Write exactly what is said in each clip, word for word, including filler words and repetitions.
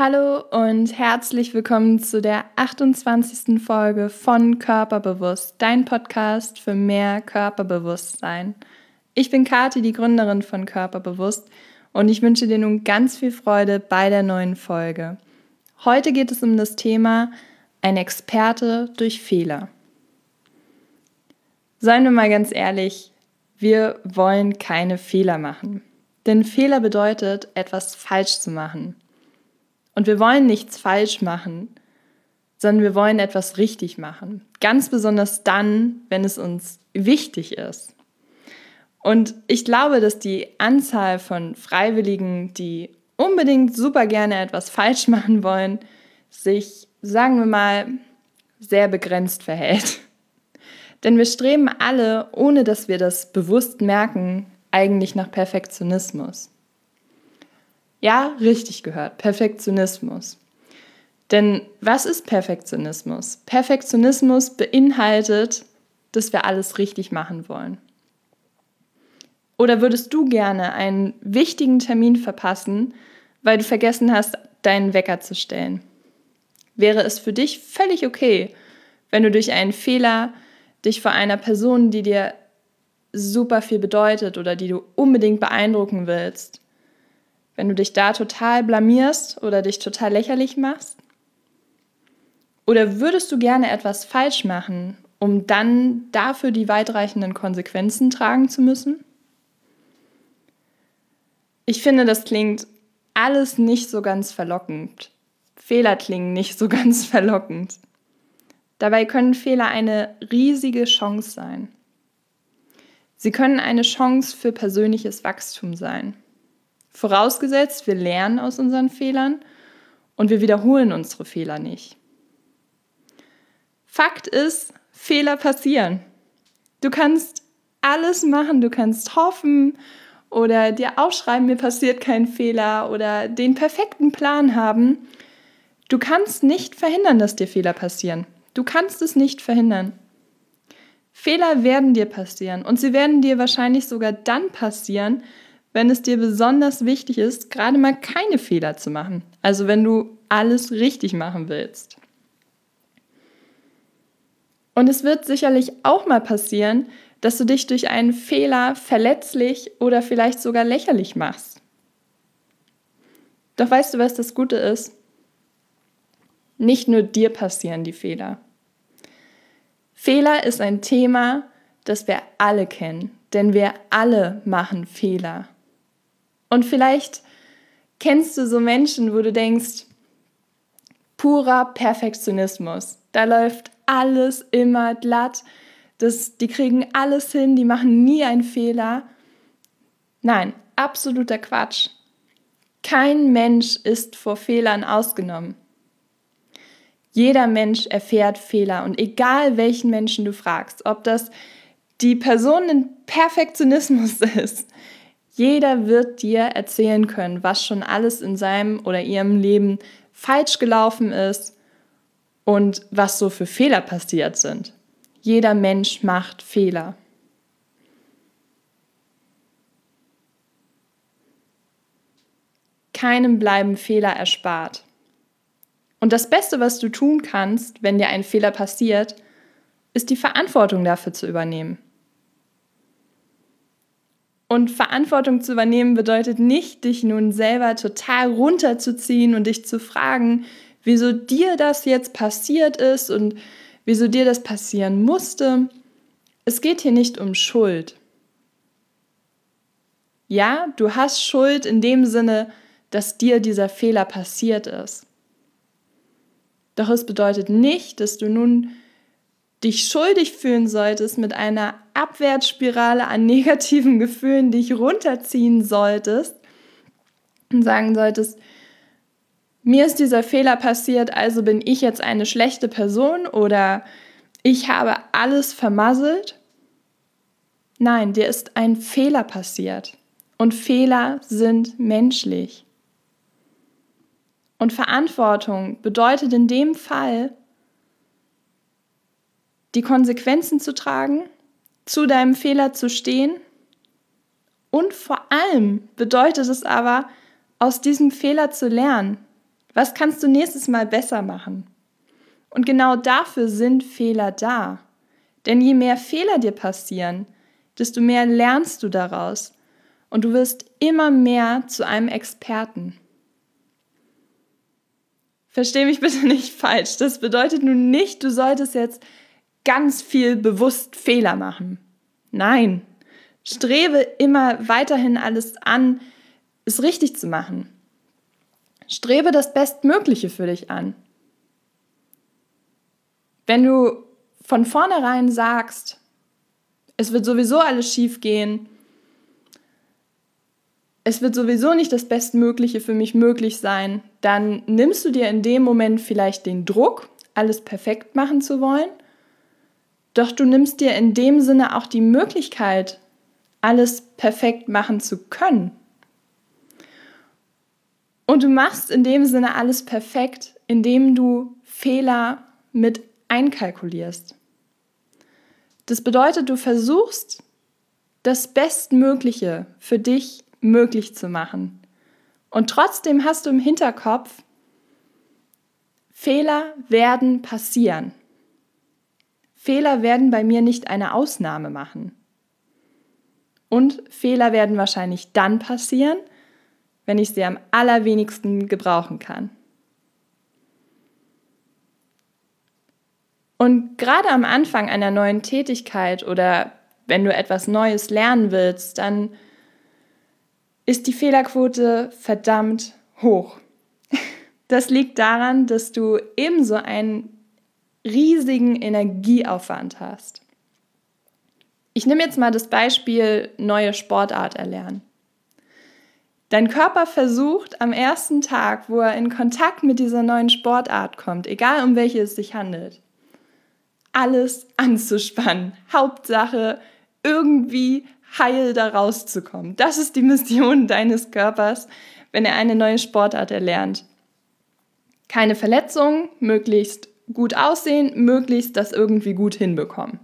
Hallo und herzlich willkommen zu der achtundzwanzigsten Folge von Körperbewusst, dein Podcast für mehr Körperbewusstsein. Ich bin Kathi, die Gründerin von Körperbewusst, und ich wünsche dir nun ganz viel Freude bei der neuen Folge. Heute geht es um das Thema ein Experte durch Fehler. Seien wir mal ganz ehrlich, wir wollen keine Fehler machen. Denn Fehler bedeutet, etwas falsch zu machen. Und wir wollen nichts falsch machen, sondern wir wollen etwas richtig machen. Ganz besonders dann, wenn es uns wichtig ist. Und ich glaube, dass die Anzahl von Freiwilligen, die unbedingt super gerne etwas falsch machen wollen, sich, sagen wir mal, sehr begrenzt verhält. Denn wir streben alle, ohne dass wir das bewusst merken, eigentlich nach Perfektionismus. Ja, richtig gehört, Perfektionismus. Denn was ist Perfektionismus? Perfektionismus beinhaltet, dass wir alles richtig machen wollen. Oder würdest du gerne einen wichtigen Termin verpassen, weil du vergessen hast, deinen Wecker zu stellen? Wäre es für dich völlig okay, wenn du durch einen Fehler dich vor einer Person, die dir super viel bedeutet oder die du unbedingt beeindrucken willst, wenn du dich da total blamierst oder dich total lächerlich machst? Oder würdest du gerne etwas falsch machen, um dann dafür die weitreichenden Konsequenzen tragen zu müssen? Ich finde, das klingt alles nicht so ganz verlockend. Fehler klingen nicht so ganz verlockend. Dabei können Fehler eine riesige Chance sein. Sie können eine Chance für persönliches Wachstum sein. Vorausgesetzt, wir lernen aus unseren Fehlern und wir wiederholen unsere Fehler nicht. Fakt ist, Fehler passieren. Du kannst alles machen, du kannst hoffen oder dir aufschreiben, mir passiert kein Fehler oder den perfekten Plan haben. Du kannst nicht verhindern, dass dir Fehler passieren. Du kannst es nicht verhindern. Fehler werden dir passieren und sie werden dir wahrscheinlich sogar dann passieren, wenn es dir besonders wichtig ist, gerade mal keine Fehler zu machen. Also wenn du alles richtig machen willst. Und es wird sicherlich auch mal passieren, dass du dich durch einen Fehler verletzlich oder vielleicht sogar lächerlich machst. Doch weißt du, was das Gute ist? Nicht nur dir passieren die Fehler. Fehler ist ein Thema, das wir alle kennen, denn wir alle machen Fehler. Und vielleicht kennst du so Menschen, wo du denkst, purer Perfektionismus. Da läuft alles immer glatt, das, die kriegen alles hin, die machen nie einen Fehler. Nein, absoluter Quatsch. Kein Mensch ist vor Fehlern ausgenommen. Jeder Mensch erfährt Fehler und egal welchen Menschen du fragst, ob das die Person in Perfektionismus ist, jeder wird dir erzählen können, was schon alles in seinem oder ihrem Leben falsch gelaufen ist und was so für Fehler passiert sind. Jeder Mensch macht Fehler. Keinem bleiben Fehler erspart. Und das Beste, was du tun kannst, wenn dir ein Fehler passiert, ist die Verantwortung dafür zu übernehmen. Und Verantwortung zu übernehmen bedeutet nicht, dich nun selber total runterzuziehen und dich zu fragen, wieso dir das jetzt passiert ist und wieso dir das passieren musste. Es geht hier nicht um Schuld. Ja, du hast Schuld in dem Sinne, dass dir dieser Fehler passiert ist. Doch es bedeutet nicht, dass du nun dich schuldig fühlen solltest, mit einer Abwärtsspirale an negativen Gefühlen dich runterziehen solltest und sagen solltest, mir ist dieser Fehler passiert, also bin ich jetzt eine schlechte Person oder ich habe alles vermasselt. Nein, dir ist ein Fehler passiert und Fehler sind menschlich. Und Verantwortung bedeutet in dem Fall, die Konsequenzen zu tragen, zu deinem Fehler zu stehen und vor allem bedeutet es aber, aus diesem Fehler zu lernen, Was kannst du nächstes Mal besser machen? Und genau dafür sind Fehler da. Denn je mehr Fehler dir passieren, desto mehr lernst du daraus. Und du wirst immer mehr zu einem Experten. Versteh mich bitte nicht falsch. Das bedeutet nun nicht, du solltest jetzt ganz viel bewusst Fehler machen. Nein, strebe immer weiterhin alles an, es richtig zu machen. Strebe das Bestmögliche für dich an. Wenn du von vornherein sagst, es wird sowieso alles schief gehen, es wird sowieso nicht das Bestmögliche für mich möglich sein, dann nimmst du dir in dem Moment vielleicht den Druck, alles perfekt machen zu wollen, doch du nimmst dir in dem Sinne auch die Möglichkeit, alles perfekt machen zu können. Und du machst in dem Sinne alles perfekt, indem du Fehler mit einkalkulierst. Das bedeutet, du versuchst, das Bestmögliche für dich möglich zu machen. Und trotzdem hast du im Hinterkopf, Fehler werden passieren. Fehler werden bei mir nicht eine Ausnahme machen. Und Fehler werden wahrscheinlich dann passieren, wenn ich sie am allerwenigsten gebrauchen kann. Und gerade am Anfang einer neuen Tätigkeit oder wenn du etwas Neues lernen willst, dann ist die Fehlerquote verdammt hoch. Das liegt daran, dass du ebenso einen riesigen Energieaufwand hast. Ich nehme jetzt mal das Beispiel neue Sportart erlernen. Dein Körper versucht am ersten Tag, wo er in Kontakt mit dieser neuen Sportart kommt, egal um welche es sich handelt, alles anzuspannen. Hauptsache, irgendwie heil da rauszukommen. Das ist die Mission deines Körpers, wenn er eine neue Sportart erlernt. Keine Verletzungen, möglichst gut aussehen, möglichst das irgendwie gut hinbekommen.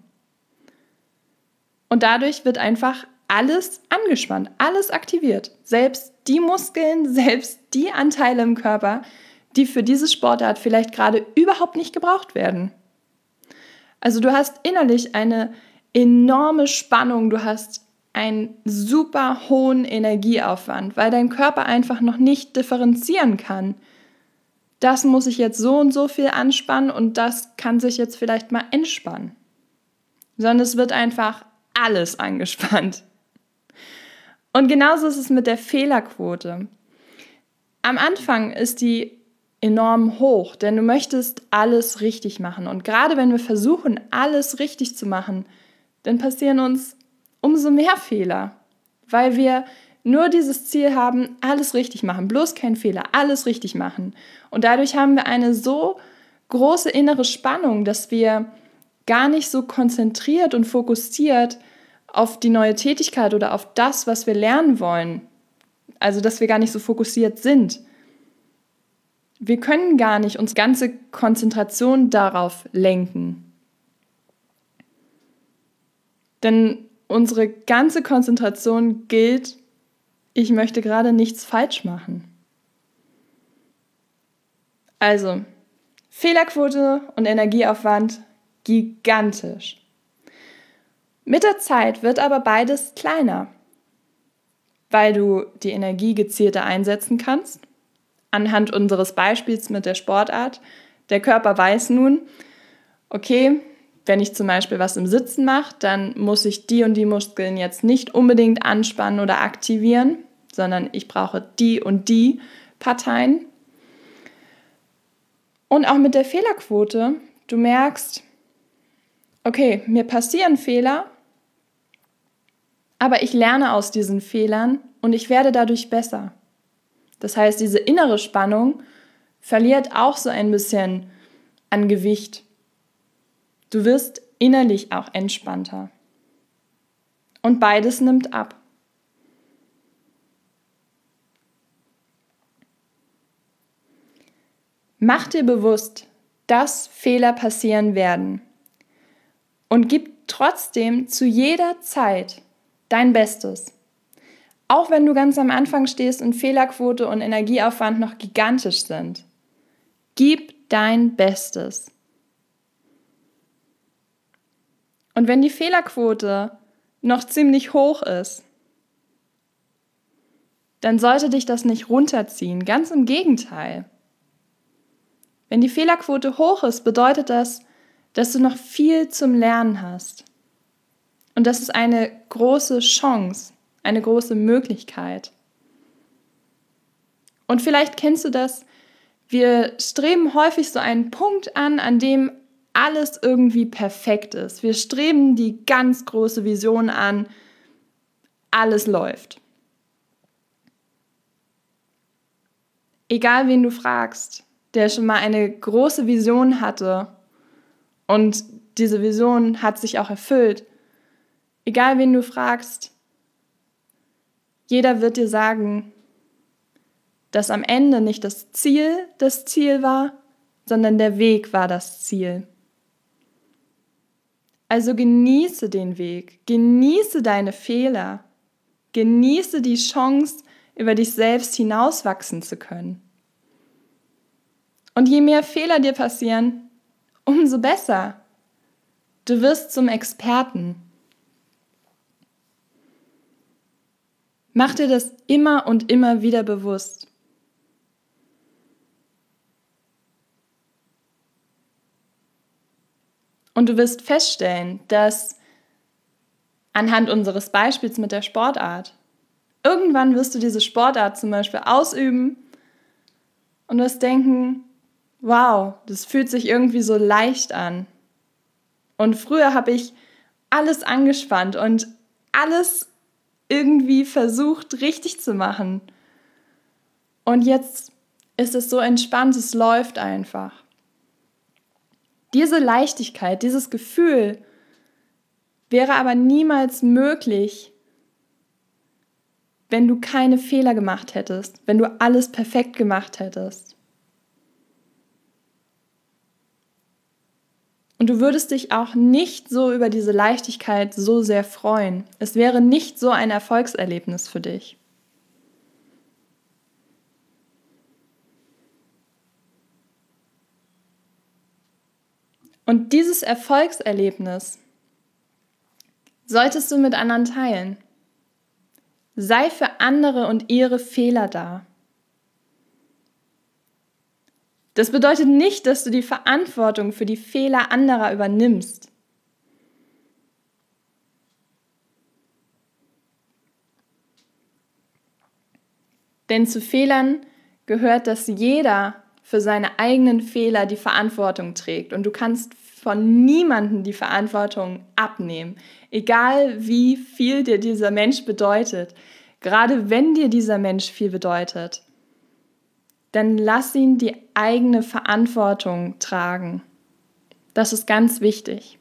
Und dadurch wird einfach alles angespannt, alles aktiviert. Selbst die Muskeln, selbst die Anteile im Körper, die für diese Sportart vielleicht gerade überhaupt nicht gebraucht werden. Also du hast innerlich eine enorme Spannung, du hast einen super hohen Energieaufwand, weil dein Körper einfach noch nicht differenzieren kann. Das muss ich jetzt so und so viel anspannen und das kann sich jetzt vielleicht mal entspannen. Sondern es wird einfach alles angespannt. Und genauso ist es mit der Fehlerquote. Am Anfang ist die enorm hoch, denn du möchtest alles richtig machen. Und gerade wenn wir versuchen, alles richtig zu machen, dann passieren uns umso mehr Fehler, weil wir nur dieses Ziel haben, alles richtig machen, bloß kein Fehler, alles richtig machen. Und dadurch haben wir eine so große innere Spannung, dass wir gar nicht so konzentriert und fokussiert auf die neue Tätigkeit oder auf das, was wir lernen wollen. Also, dass wir gar nicht so fokussiert sind. Wir können gar nicht unsere ganze Konzentration darauf lenken. Denn unsere ganze Konzentration gilt, ich möchte gerade nichts falsch machen. Also, Fehlerquote und Energieaufwand gigantisch. Mit der Zeit wird aber beides kleiner, weil du die Energie gezielter einsetzen kannst. Anhand unseres Beispiels mit der Sportart, der Körper weiß nun, okay, wenn ich zum Beispiel was im Sitzen mache, dann muss ich die und die Muskeln jetzt nicht unbedingt anspannen oder aktivieren, sondern ich brauche die und die Parteien. Und auch mit der Fehlerquote, du merkst, okay, mir passieren Fehler, aber ich lerne aus diesen Fehlern und ich werde dadurch besser. Das heißt, diese innere Spannung verliert auch so ein bisschen an Gewicht. Du wirst innerlich auch entspannter. Und beides nimmt ab. Mach dir bewusst, dass Fehler passieren werden. Und gib trotzdem zu jeder Zeit dein Bestes. Auch wenn du ganz am Anfang stehst und Fehlerquote und Energieaufwand noch gigantisch sind. Gib dein Bestes. Und wenn die Fehlerquote noch ziemlich hoch ist, dann sollte dich das nicht runterziehen. Ganz im Gegenteil. Wenn die Fehlerquote hoch ist, bedeutet das, dass du noch viel zum Lernen hast. Und das ist eine große Chance, eine große Möglichkeit. Und vielleicht kennst du das, wir streben häufig so einen Punkt an, an dem alles irgendwie perfekt ist. Wir streben die ganz große Vision an, alles läuft. Egal wen du fragst, der schon mal eine große Vision hatte und diese Vision hat sich auch erfüllt. Egal wen du fragst, jeder wird dir sagen, dass am Ende nicht das Ziel das Ziel war, sondern der Weg war das Ziel. Also genieße den Weg, genieße deine Fehler, genieße die Chance, über dich selbst hinauswachsen zu können. Und je mehr Fehler dir passieren, umso besser. Du wirst zum Experten. Mach dir das immer und immer wieder bewusst. Und du wirst feststellen, dass anhand unseres Beispiels mit der Sportart, irgendwann wirst du diese Sportart zum Beispiel ausüben und wirst denken, wow, das fühlt sich irgendwie so leicht an. Und früher habe ich alles angespannt und alles irgendwie versucht richtig zu machen. Und jetzt ist es so entspannt, es läuft einfach. Diese Leichtigkeit, dieses Gefühl wäre aber niemals möglich, wenn du keine Fehler gemacht hättest, wenn du alles perfekt gemacht hättest. Und du würdest dich auch nicht so über diese Leichtigkeit so sehr freuen. Es wäre nicht so ein Erfolgserlebnis für dich. Und dieses Erfolgserlebnis solltest du mit anderen teilen. Sei für andere und ihre Fehler da. Das bedeutet nicht, dass du die Verantwortung für die Fehler anderer übernimmst. Denn zu Fehlern gehört, dass jeder für seine eigenen Fehler die Verantwortung trägt. Und du kannst von niemandem die Verantwortung abnehmen. Egal wie viel dir dieser Mensch bedeutet. Gerade wenn dir dieser Mensch viel bedeutet, dann lass ihn die eigene Verantwortung tragen. Das ist ganz wichtig.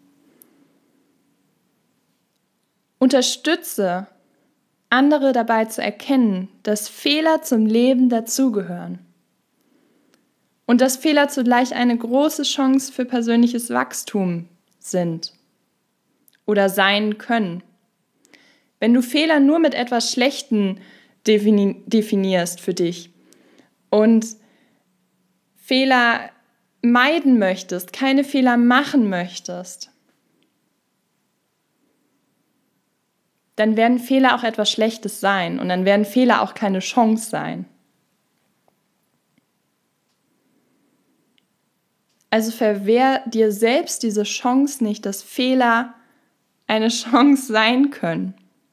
Unterstütze andere dabei zu erkennen, dass Fehler zum Leben dazugehören. Und dass Fehler zugleich eine große Chance für persönliches Wachstum sind oder sein können. Wenn du Fehler nur mit etwas Schlechtem defini- definierst für dich und Fehler meiden möchtest, keine Fehler machen möchtest, dann werden Fehler auch etwas Schlechtes sein und dann werden Fehler auch keine Chance sein. Also verwehr dir selbst diese Chance nicht, dass Fehler eine Chance sein können.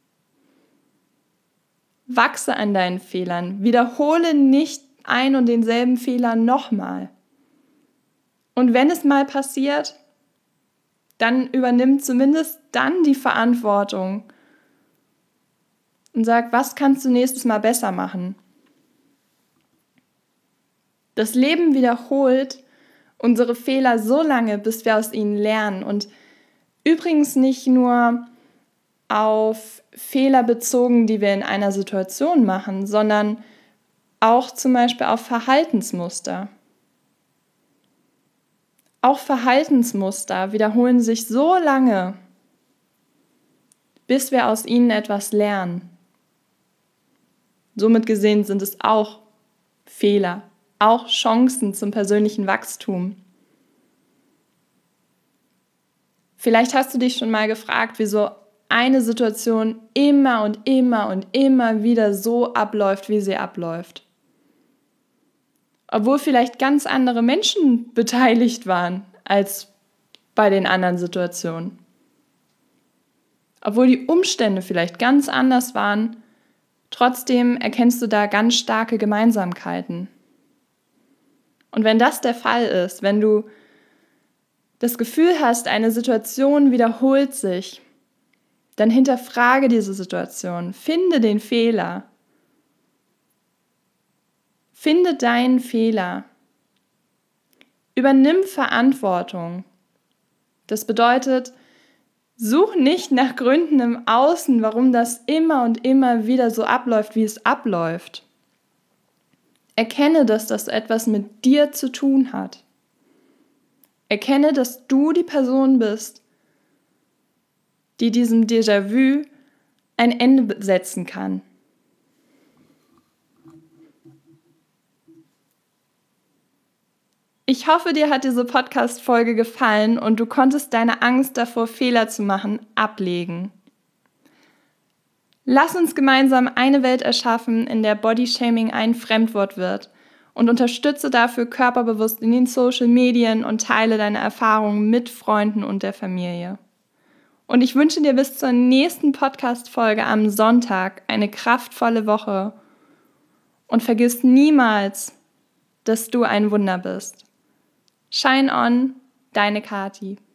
Wachse an deinen Fehlern, wiederhole nicht ein und denselben Fehler nochmal. Und wenn es mal passiert, dann übernimm zumindest dann die Verantwortung und sag, was kannst du nächstes Mal besser machen? Das Leben wiederholt unsere Fehler so lange, bis wir aus ihnen lernen. Und übrigens nicht nur auf Fehler bezogen, die wir in einer Situation machen, sondern auch zum Beispiel auf Verhaltensmuster. Auch Verhaltensmuster wiederholen sich so lange, bis wir aus ihnen etwas lernen. Somit gesehen sind es auch Fehler, auch Chancen zum persönlichen Wachstum. Vielleicht hast du dich schon mal gefragt, wieso eine Situation immer und immer und immer wieder so abläuft, wie sie abläuft. Obwohl vielleicht ganz andere Menschen beteiligt waren als bei den anderen Situationen. Obwohl die Umstände vielleicht ganz anders waren, trotzdem erkennst du da ganz starke Gemeinsamkeiten. Und wenn das der Fall ist, wenn du das Gefühl hast, eine Situation wiederholt sich, dann hinterfrage diese Situation, finde den Fehler. Finde deinen Fehler. Übernimm Verantwortung. Das bedeutet, such nicht nach Gründen im Außen, warum das immer und immer wieder so abläuft, wie es abläuft. Erkenne, dass das etwas mit dir zu tun hat. Erkenne, dass du die Person bist, die diesem Déjà-vu ein Ende setzen kann. Ich hoffe, dir hat diese Podcast-Folge gefallen und du konntest deine Angst davor, Fehler zu machen, ablegen. Lass uns gemeinsam eine Welt erschaffen, in der Bodyshaming ein Fremdwort wird, und unterstütze dafür körperbewusst in den Social Medien und teile deine Erfahrungen mit Freunden und der Familie. Und ich wünsche dir bis zur nächsten Podcast-Folge am Sonntag eine kraftvolle Woche und vergiss niemals, dass du ein Wunder bist. Shine on, deine Kathi.